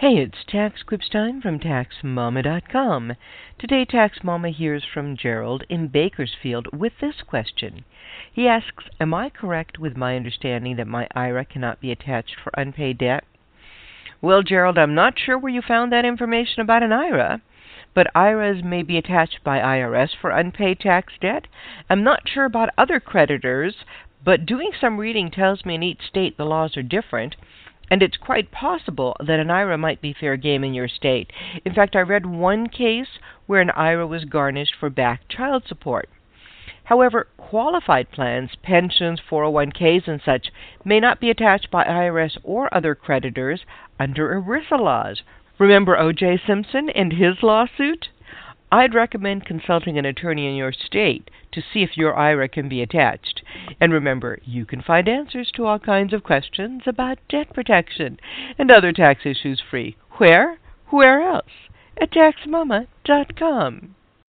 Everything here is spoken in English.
Hey, it's Tax Clips time from TaxMama.com. Today, Tax Mama hears from Gerald in Bakersfield with this question. He asks, am I correct with my understanding that my IRA cannot be attached for unpaid debt? Well, Gerald, I'm not sure where you found that information about an IRA, but IRAs may be attached by IRS for unpaid tax debt. I'm not sure about other creditors, but doing some reading tells me in each state the laws are different. And it's quite possible that an IRA might be fair game in your state. In fact, I read one case where an IRA was garnished for back child support. However, qualified plans, pensions, 401ks, and such may not be attached by IRS or other creditors under ERISA laws. Remember O.J. Simpson and his lawsuit? I'd recommend consulting an attorney in your state to see if your IRA can be attached. And remember, you can find answers to all kinds of questions about debt protection and other tax issues free. Where? Where else? At TaxMama.com.